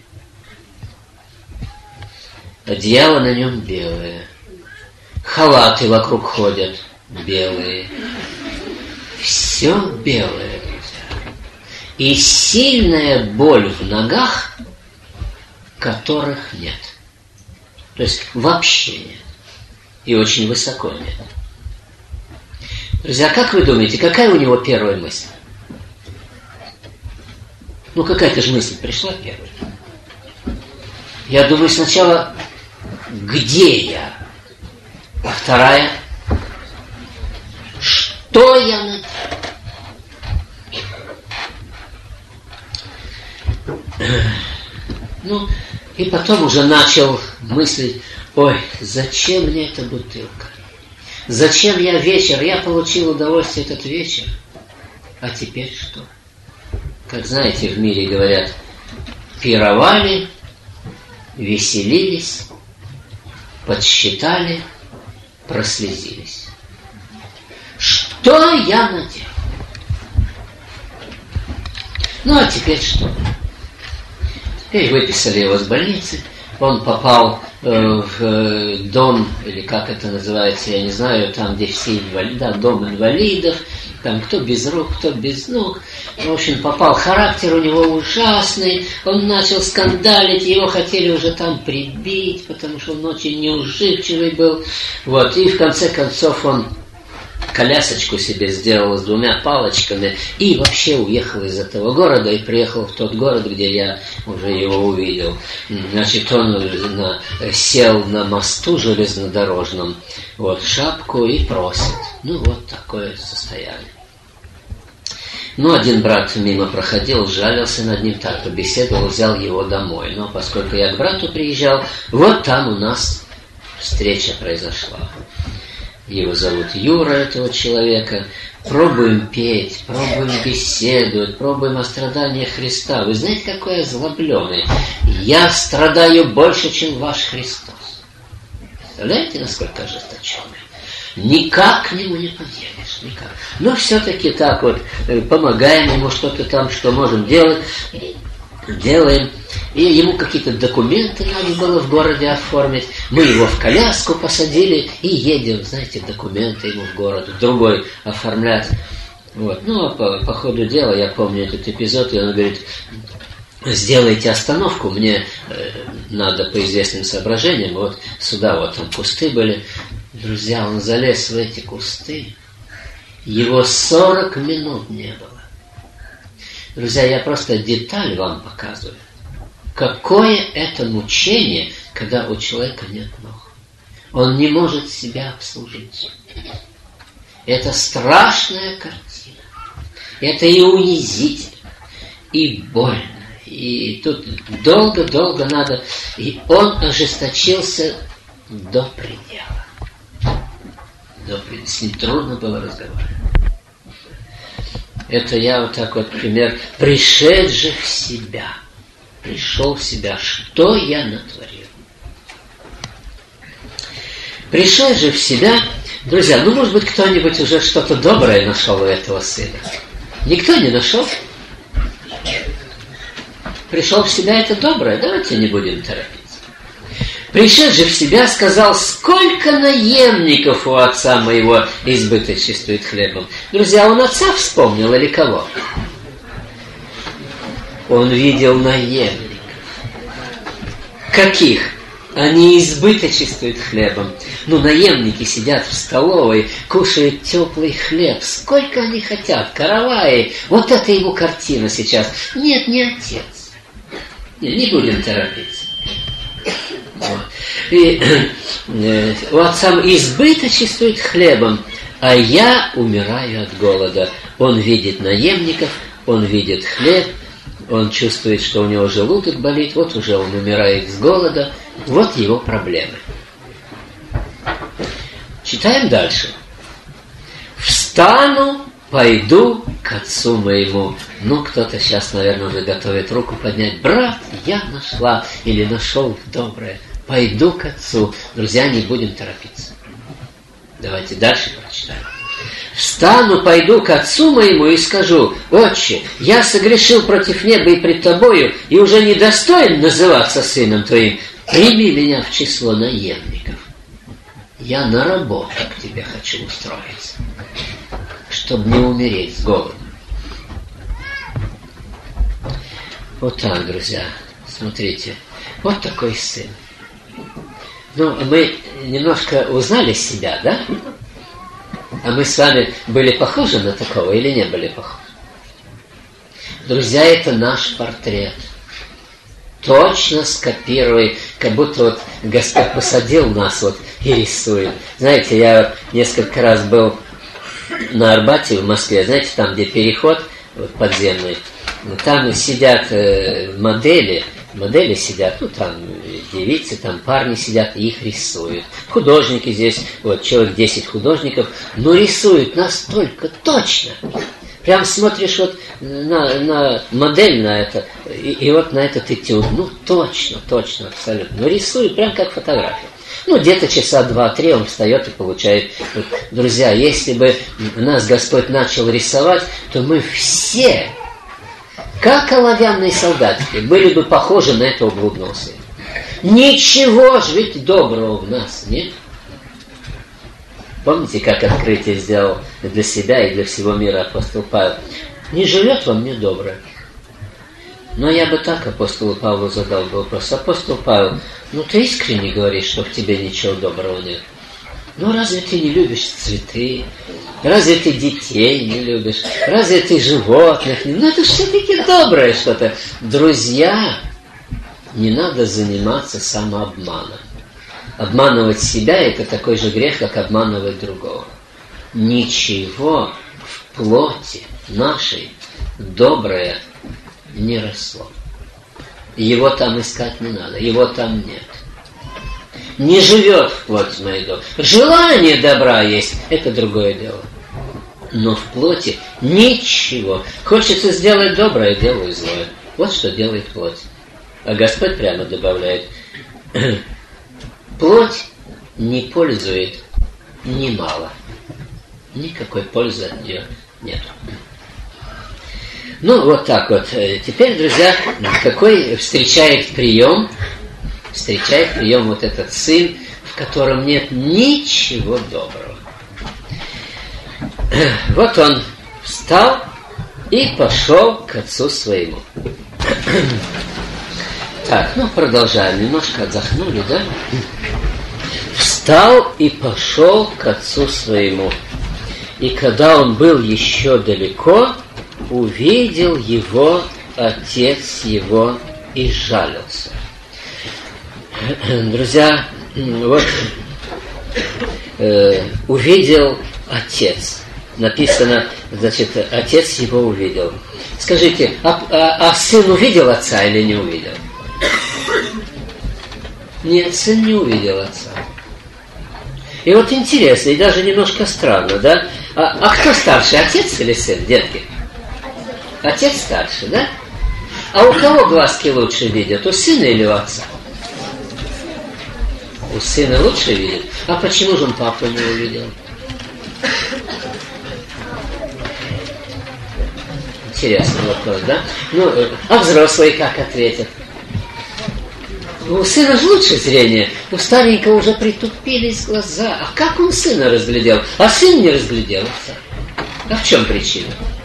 одеяло на нем белое, халаты вокруг ходят белые, все белое, друзья. И сильная боль в ногах, которых нет. То есть вообще нет. И очень высоко нет. Друзья, как вы думаете, какая у него первая мысль? Какая-то же мысль пришла первая. Я думаю, сначала, где я? А вторая, что я наделал? И потом уже начал мыслить, ой, зачем мне эта бутылка? Зачем я получил удовольствие этот вечер, а теперь что? Как знаете, в мире говорят, пировали, веселились, подсчитали, прослезились. Что я наделал? А теперь что? Теперь выписали его с больницы, он попал в дом, или как это называется, я не знаю, там, где все инвалиды, да, дом инвалидов, там кто без рук, кто без ног. В общем, попал, характер у него ужасный, он начал скандалить, его хотели уже там прибить, потому что он очень неуживчивый был. Вот, и в конце концов он колясочку себе сделал с 2 палочками и вообще уехал из этого города и приехал в тот город, где я уже его увидел. Значит, он сел на мосту железнодорожном, вот, шапку и просит. Ну, вот такое состояние. Ну, один брат мимо проходил, жалился над ним, так побеседовал, взял его домой. Но поскольку я к брату приезжал, вот там у нас встреча произошла. Его зовут Юра, этого человека. Пробуем петь, пробуем беседовать, пробуем о страданиях Христа. Вы знаете, какой я озлобленный? Я страдаю больше, чем ваш Христос. Представляете, насколько ожесточенный? Никак к нему не подъедешь, никак. Но все-таки так вот помогаем ему что-то там, что можем делать, делаем. И ему какие-то документы надо было в городе оформить. Мы его в коляску посадили и едем, знаете, документы ему в город, в другой оформлять. Вот. Ну, а по ходу дела, я помню этот эпизод, и он говорит: сделайте остановку, мне надо по известным соображениям, вот сюда, вот там кусты были. Друзья, он залез в эти кусты, его 40 минут не было. Друзья, я просто деталь вам показываю. Какое это мучение, когда у человека нет ног. Он не может себя обслужить. Это страшная картина. Это и унизительно, и больно. И тут долго-долго надо. И он ожесточился до предела. С ним трудно было разговаривать. Это я вот так вот пример. Пришедший в себя. Пришел в себя. Что я натворил? Пришедший в себя. Друзья, ну может быть кто-нибудь уже что-то доброе нашел у этого сына? Никто не нашел? Пришел в себя, это доброе. Давайте не будем торопиться. Пришедший в себя, сказал: сколько наемников у отца моего избыточествует хлебом. Друзья, он отца вспомнил или кого? Он видел наемников. Каких? Они избыточествуют хлебом. Ну, наемники сидят в столовой, кушают теплый хлеб. Сколько они хотят, караваи. Вот это ему картина сейчас. Нет, не отец. Не будем торопиться. Вот. И у отца избыточествует хлебом, а я умираю от голода. Он видит наемников, он видит хлеб, он чувствует, что у него желудок болит, вот уже он умирает с голода. Вот его проблемы. Читаем дальше. «Встану, пойду к отцу моему». Ну, кто-то сейчас, наверное, уже готовит руку поднять. «Брат, я нашла или нашел доброе. Пойду к отцу». Друзья, не будем торопиться. Давайте дальше прочитаем. «Встану, пойду к отцу моему и скажу: Отче, я согрешил против неба и пред тобою, и уже не достоин называться сыном твоим. Прими меня в число наемников. Я на работу к тебе хочу устроиться, чтобы не умереть с голоду». Вот так, друзья, смотрите, вот такой сын. Ну, мы немножко узнали себя, да? А мы с вами были похожи на такого или не были похожи? Друзья, это наш портрет. Точно скопируй, как будто вот Господь посадил нас вот и рисует. Знаете, я несколько раз был на Арбате в Москве, знаете, там, где переход вот, подземный, там сидят модели сидят, ну там девицы, там парни сидят и их рисуют. Художники здесь, вот человек 10 художников, но рисуют настолько точно. Прям смотришь вот на модель на это, и вот на этот этюд. Ну точно, абсолютно. Ну рисует прям как фотография. Ну где-то часа 2-3 он встает и получает. Вот, друзья, если бы нас Господь начал рисовать, то мы все, как оловянные солдатики, были бы похожи на этого блудного сына. Ничего ж ведь доброго в нас нет. Помните, как открытие сделал для себя и для всего мира апостол Павел? Не живет во мне доброе. Но я бы так апостолу Павлу задал вопрос. Апостол Павел, ну ты искренне говоришь, что в тебе ничего доброго нет? Ну, разве ты не любишь цветы? Разве ты детей не любишь? Разве ты животных не... Ну, это все-таки доброе что-то. Друзья, не надо заниматься самообманом. Обманывать себя – это такой же грех, как обманывать другого. Ничего в плоти нашей доброе не росло. Его там искать не надо, его там нет. Не живет в плоти моей доброй. Желание добра есть, это другое дело. Но в плоти ничего. Хочется сделать доброе, делаю злое. Вот что делает плоть. А Господь прямо добавляет: плоть не пользует немало. Никакой пользы от нее нет. Ну, вот так вот. Теперь, друзья, какой встречает прием? Встречает прием вот этот сын, в котором нет ничего доброго. Вот он встал и пошел к отцу своему. Так, ну продолжаем. Немножко отдохнули, да? Встал и пошел к отцу своему. И когда он был еще далеко, увидел его отец его и жалился. Друзья, вот увидел отец. Написано, значит, отец его увидел. Скажите, а сын увидел отца или не увидел? Нет, сын не увидел отца. И вот интересно, и даже немножко странно, да? А кто старше, отец или сын, детки? Отец старше, да? А у кого глазки лучше видят, у сына или у отца? У сына лучше видит. А почему же он папу не увидел? Интересный вопрос, да? Ну, а взрослые как ответят? У сына же лучше зрение. У старенького уже притупились глаза. А как он сына разглядел? А сын не разглядел отца. А в чем причина?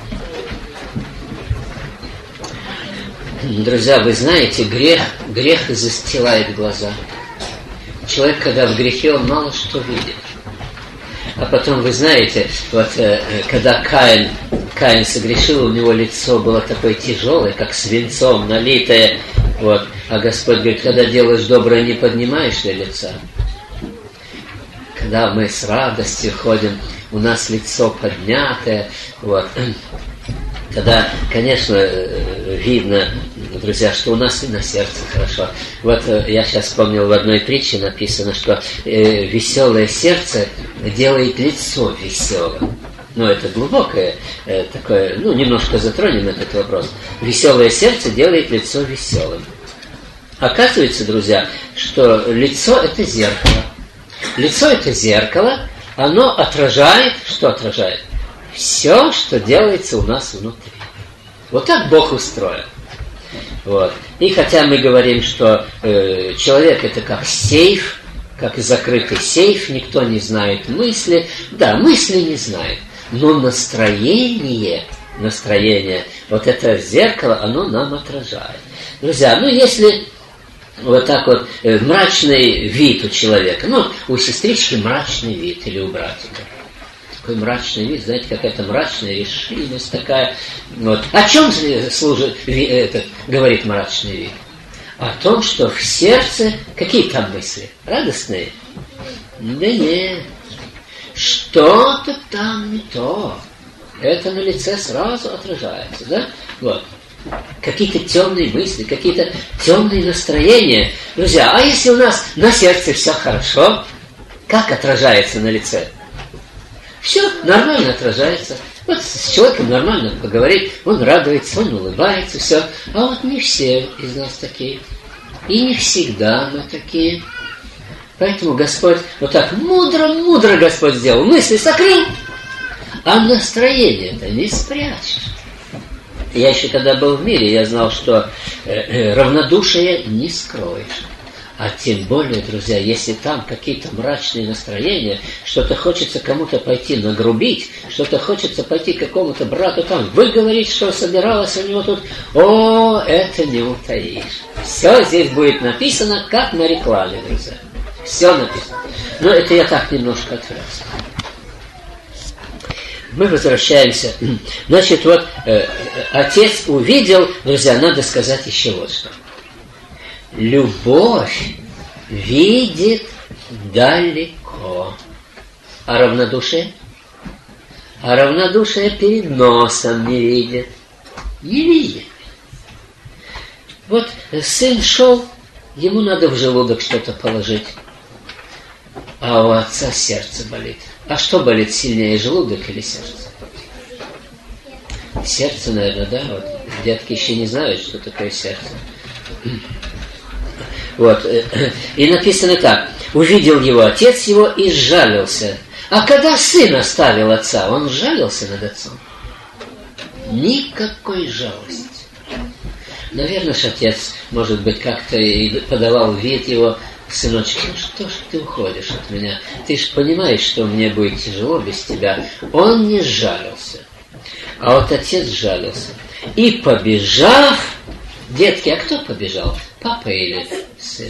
Друзья, вы знаете, грех застилает глаза. Человек, когда в грехе, он мало что видит. А потом, вы знаете, вот когда Каин согрешил, у него лицо было такое тяжелое, как свинцом налитое. Вот. А Господь говорит, когда делаешь доброе, не поднимаешь ли лица? Когда мы с радостью ходим, у нас лицо поднятое. Вот. Тогда, конечно, видно, друзья, что у нас и на сердце хорошо. Вот я сейчас вспомнил, в одной притче написано, что веселое сердце делает лицо веселым. Ну, это глубокое такое, ну, немножко затронем этот вопрос. Веселое сердце делает лицо веселым. Оказывается, друзья, что лицо – это зеркало. Лицо – это зеркало, оно отражает, что отражает? Все, что делается у нас внутри. Вот так Бог устроил. Вот. И хотя мы говорим, что человек – это как сейф, как закрытый сейф, никто не знает мысли. Да, мысли не знает. Но настроение, вот это зеркало, оно нам отражает. Друзья, ну если вот так вот мрачный вид у человека, ну у сестрички мрачный вид или у братика. Такой мрачный вид, знаете, какая-то мрачная решимость такая. Вот. О чем говорит мрачный вид? О том, что в сердце какие там мысли? Радостные? Да нет. Что-то там не то. Это на лице сразу отражается, да? Вот. Какие-то темные мысли, какие-то темные настроения. Друзья, а если у нас на сердце все хорошо, как отражается на лице? Все нормально отражается. Вот с человеком нормально поговорить, он радуется, он улыбается, все. А вот не все из нас такие. И не всегда мы такие. Поэтому Господь вот так мудро Господь сделал. Мысли сокрыл, а настроение-то не спрячешь. Я еще когда был в мире, я знал, что равнодушие не скроешь. А тем более, друзья, если там какие-то мрачные настроения, что-то хочется кому-то пойти нагрубить, что-то хочется пойти какому-то брату там выговорить, что собиралось у него тут, это не утаишь. Все здесь будет написано, как на рекламе, друзья. Все написано. Но это я так немножко отвлекся. Мы возвращаемся. Значит, вот отец увидел, друзья, надо сказать еще вот что. Любовь видит далеко. А равнодушие? А равнодушие перед носом не видит. Не видит. Вот сын шел, ему надо в желудок что-то положить. А у отца сердце болит. А что болит сильнее, желудок или сердце? Сердце, наверное, да? Вот. Детки еще не знают, что такое сердце. Вот. И написано так. Увидел его отец его и сжалился. А когда сын оставил отца, он сжалился над отцом? Никакой жалости. Наверное, отец, может быть, как-то и подавал вид его: сыночек, ну что ж ты уходишь от меня? Ты ж понимаешь, что мне будет тяжело без тебя. Он не сжалился. А вот отец сжалился. И побежав, детки, а кто побежал? Папа или сын?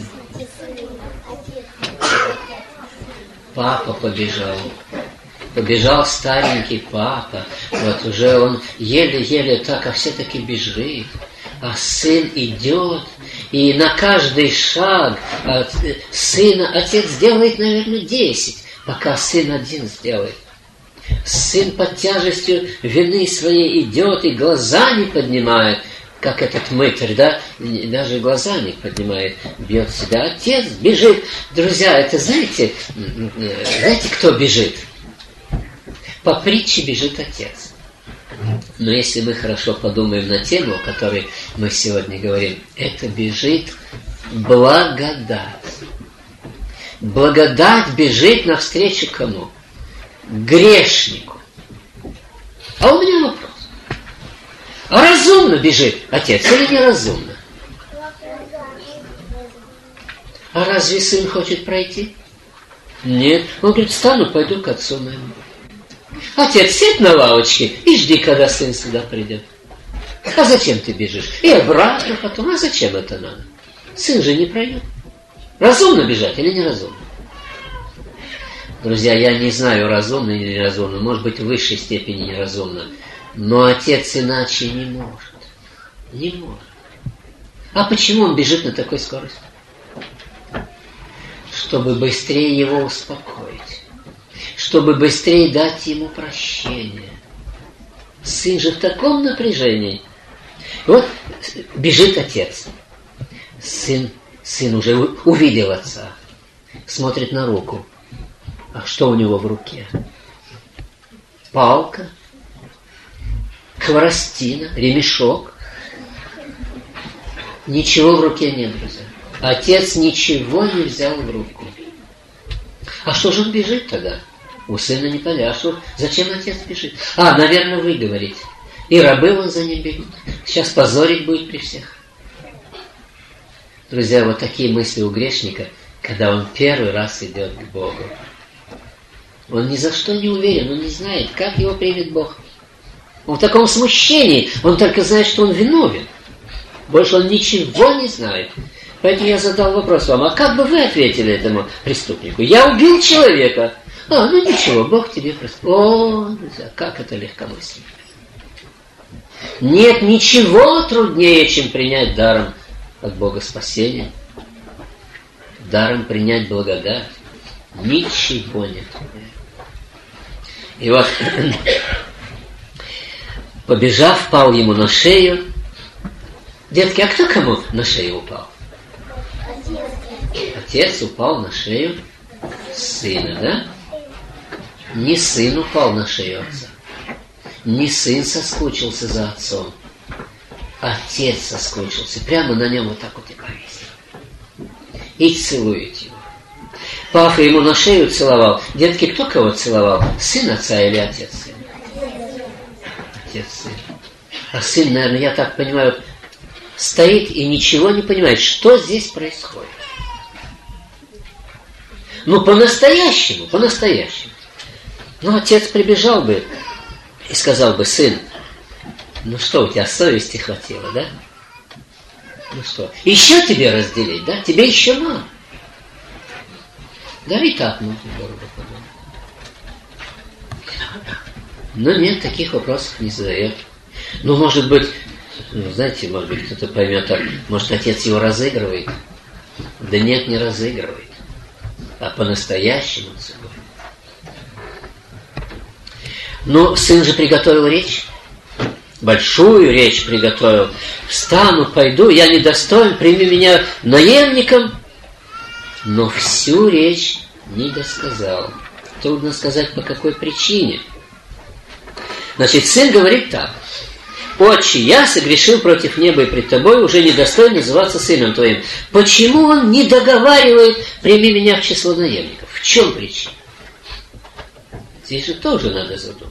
Папа побежал. Побежал старенький папа. Вот уже он еле-еле так, а все-таки бежит. А сын идет, и на каждый шаг от сына отец сделает, наверное, 10, пока сын один сделает. Сын под тяжестью вины своей идет и глаза не поднимает, как этот мытарь, да, даже глаза не поднимает, бьет себя. Отец бежит. Друзья, это знаете, кто бежит? По притче бежит отец. Но если мы хорошо подумаем на тему, о которой мы сегодня говорим, это бежит благодать. Благодать бежит навстречу кому? Грешнику. А у меня вопрос. А разумно бежит отец или неразумно? А разве сын хочет пройти? Нет. Он говорит, встану, пойду к отцу моему. Отец, сядь на лавочке и жди, когда сын сюда придет. А зачем ты бежишь? И обратно потом. А зачем это надо? Сын же не пройдет. Разумно бежать или неразумно? Друзья, я не знаю, разумно или неразумно. Может быть, в высшей степени неразумно. Но отец иначе не может. Не может. А почему он бежит на такой скорости? Чтобы быстрее его успокоить. Чтобы быстрее дать ему прощение. Сын же в таком напряжении. Вот бежит отец. Сын уже увидел отца. Смотрит на руку. А что у него в руке? Палка, хворостина, ремешок. Ничего в руке нет, друзья. Отец ничего не взял в руку. А что же он бежит тогда? У сына не поляшут. Зачем отец бежит? Наверное, вы говорите. И рабы вон за ним бегут. Сейчас позорить будет при всех. Друзья, вот такие мысли у грешника, когда он первый раз идет к Богу. Он ни за что не уверен, он не знает, как его примет Бог. Он в таком смущении, он только знает, что он виновен. Больше он ничего не знает. Поэтому я задал вопрос вам, а как бы вы ответили этому преступнику? Я убил человека. Ну ничего, Бог тебе простит. Друзья, как это легкомысленно. Нет ничего труднее, чем принять даром от Бога спасение. Даром принять благодать. Ничего нет. И вот, побежав, пал ему на шею. Детки, а кто кому на шею упал? Отец упал на шею сына, да? Не сын упал на шею отца. Не сын соскучился за отцом. Отец соскучился. Прямо на нем вот так вот и повесил. И целует его. Папа ему на шею целовал. Детки, кто кого целовал? Сын отца или отец сына? Отец сын. А сын, наверное, я так понимаю, стоит и ничего не понимает, что здесь происходит. По-настоящему. Отец прибежал бы и сказал бы: сын, что, у тебя совести хватило, да? Еще тебе разделить, да? Тебе еще мало. Да и так можно дорого подумать. Но нет, таких вопросов не задает. Ну, может быть, знаете, может быть, кто-то поймет так, может, отец его разыгрывает. Да нет, не разыгрывает, а по-настоящему целует. Но сын же приготовил речь. Большую речь приготовил. Встану, пойду, я недостоин, прими меня наемником. Но всю речь не досказал. Трудно сказать, по какой причине. Значит, сын говорит так. Отче, я согрешил против неба и пред тобой, уже недостоин называться сыном твоим. Почему он не договаривает, прими меня в число наемников? В чем причина? Здесь же тоже надо задуматься.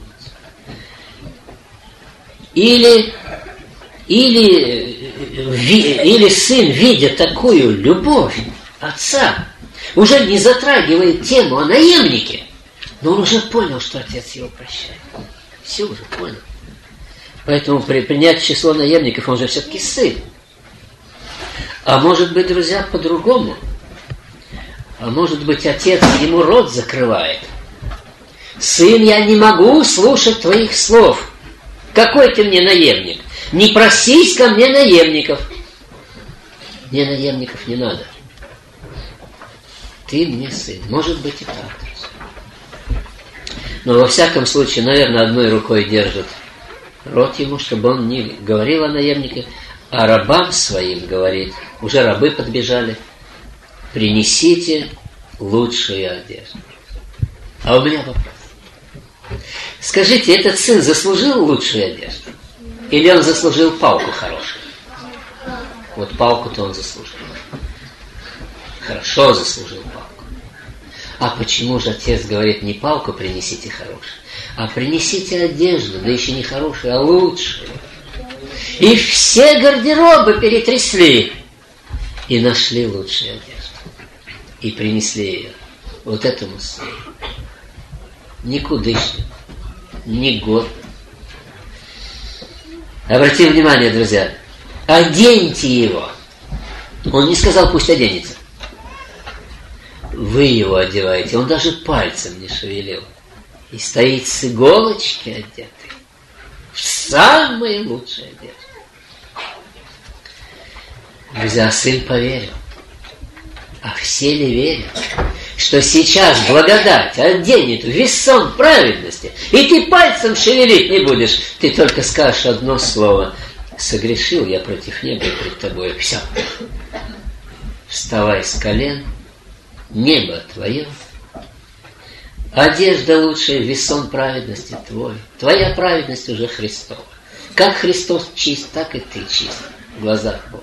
Или сын, видя такую любовь отца, уже не затрагивает тему о наемнике, но он уже понял, что отец его прощает. Все уже понял. Поэтому принять число наемников, он же все-таки сын. А может быть, друзья, по-другому. А может быть, отец ему рот закрывает. Сын, я не могу слушать твоих слов. Какой ты мне наемник? Не просись ко мне наемников. Мне наемников не надо. Ты мне сын. Может быть и так, друзья. Но во всяком случае, наверное, одной рукой держит рот ему, чтобы он не говорил о наемнике, а рабам своим говорит. Уже рабы подбежали. Принесите лучшую одежду. А у меня вопрос. Скажите, этот сын заслужил лучшую одежду? Или он заслужил палку хорошую? Вот палку-то он заслужил. Хорошо заслужил палку. А почему же отец говорит, не палку принесите хорошую, а принесите одежду, да еще не хорошую, а лучшую? И все гардеробы перетрясли и нашли лучшую одежду. И принесли ее вот этому сыну. Никудышный, не год. Обратите внимание, друзья, оденьте его. Он не сказал, пусть оденется. Вы его одеваете. Он даже пальцем не шевелил. И стоит с иголочки одетый. В самые лучшие одежды. Друзья, сын поверил. А все ли верят, что сейчас благодать оденет в весон праведности, и ты пальцем шевелить не будешь, ты только скажешь одно слово: согрешил я против неба и пред тобой. Все. Вставай с колен, небо твое, одежда лучшая, весон праведности твой. Твоя праведность уже Христова. Как Христос чист, так и ты чист в глазах Бога.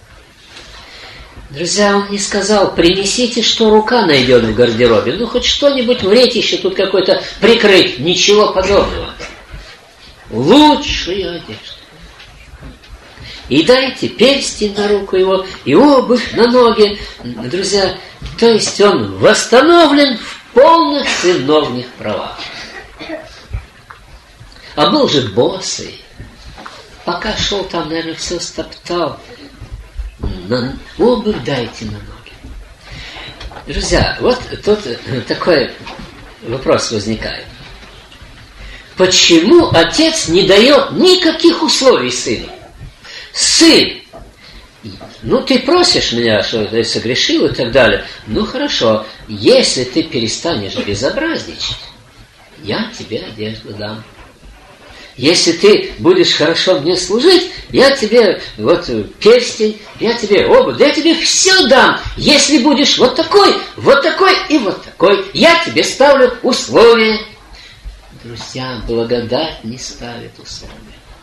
Друзья, он не сказал, принесите, что рука найдет в гардеробе. Ну, хоть что-нибудь вреть еще тут какой-то прикрыть. Ничего подобного. Лучшую одежду. И дайте перстень на руку его, и обувь на ноги. Друзья, то есть он восстановлен в полных сыновних правах. А был же босый. Пока шел там, наверное, все стоптал. Обувь дайте на ноги. Друзья, вот тут такой вопрос возникает. Почему отец не дает никаких условий сыну? Сын, ну ты просишь меня, что ты согрешил и так далее. Ну хорошо, если ты перестанешь безобразничать, я тебе одежду дам. Если ты будешь хорошо мне служить, я тебе вот перстень, я тебе обувь, да я тебе все дам. Если будешь вот такой и вот такой, я тебе ставлю условия. Друзья, благодать не ставит условия.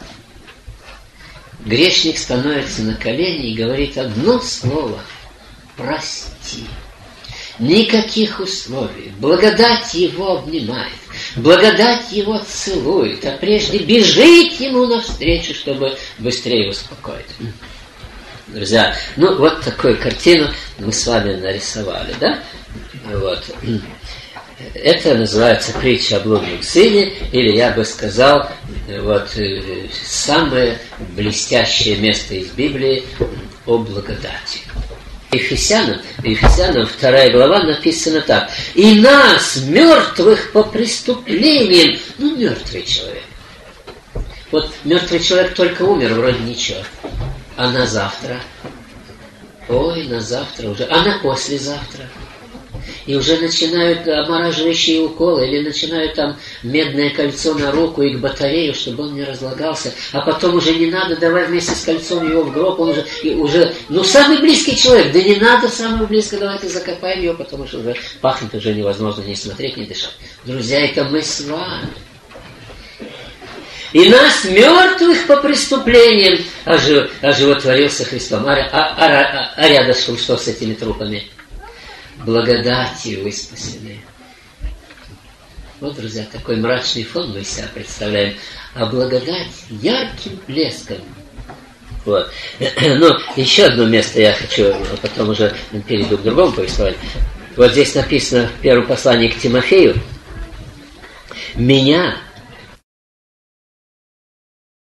Грешник становится на колени и говорит одно слово: прости. Никаких условий. Благодать его обнимает. Благодать его целует. А прежде бежит ему навстречу, чтобы быстрее успокоить. Друзья, ну вот такую картину мы с вами нарисовали, да? Вот. Это называется притча о блудном сыне, или я бы сказал, вот самое блестящее место из Библии о благодати. Ефесянам 2 глава написано так. «И нас, мертвых по преступлениям». Ну, мертвый человек. Вот мертвый человек только умер, вроде ничего. А на завтра? Ой, на завтра уже. А на послезавтра? И уже начинают омораживающие уколы, или начинают там медное кольцо на руку и к батарею, чтобы он не разлагался. А потом уже не надо, давай вместе с кольцом его в гроб, он уже ну, самый близкий человек, да не надо самого близкого, давайте закопаем его, потому что уже пахнет, уже невозможно ни смотреть, ни дышать. Друзья, это мы с вами. И нас, мертвых по преступлениям, оживотворился Христом. А рядышком что с этими трупами? Благодатью вы спасены. Вот, друзья, такой мрачный фон мы себя представляем. А благодать ярким блеском. Вот. Ну, еще одно место я хочу, а потом уже перейду к другому повествованию. Вот здесь написано в первом послании к Тимофею. «Меня